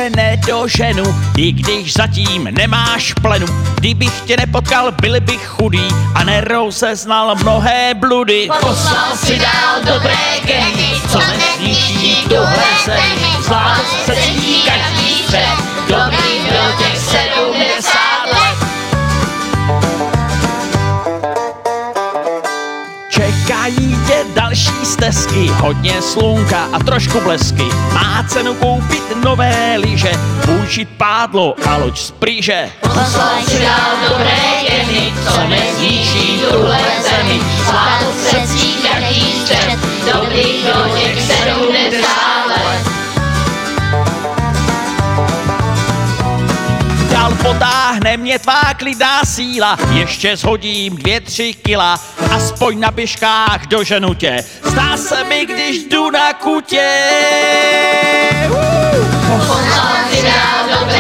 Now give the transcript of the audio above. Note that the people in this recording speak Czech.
tě nedoženu, i když zatím nemáš plenu. Kdybych tě nepotkal, byl bych chudý a nerozeznal mnohé bludy. Poslal si dál dobré geny, co nezničí tuhle zemi. Zvládl se cítí každý střed, dobrý byl těch 70 let. Čekají tě další stezky, hodně slunka a trošku blesky. Má cenu koupit nové lyže, půjčit pádlo a loď z pryže. Poslal si dál dobré geny, co nezničí tuhle zemi. Zvládl se cítí každý střed, dobrý byl těch 70 let. Dál potáhne mě tvá klidná síla, ještě shodím 2-3 kila, aspoň na běžkách doženu tě. Zdá se mi, když jdu na kutě. Poslal si dál dobré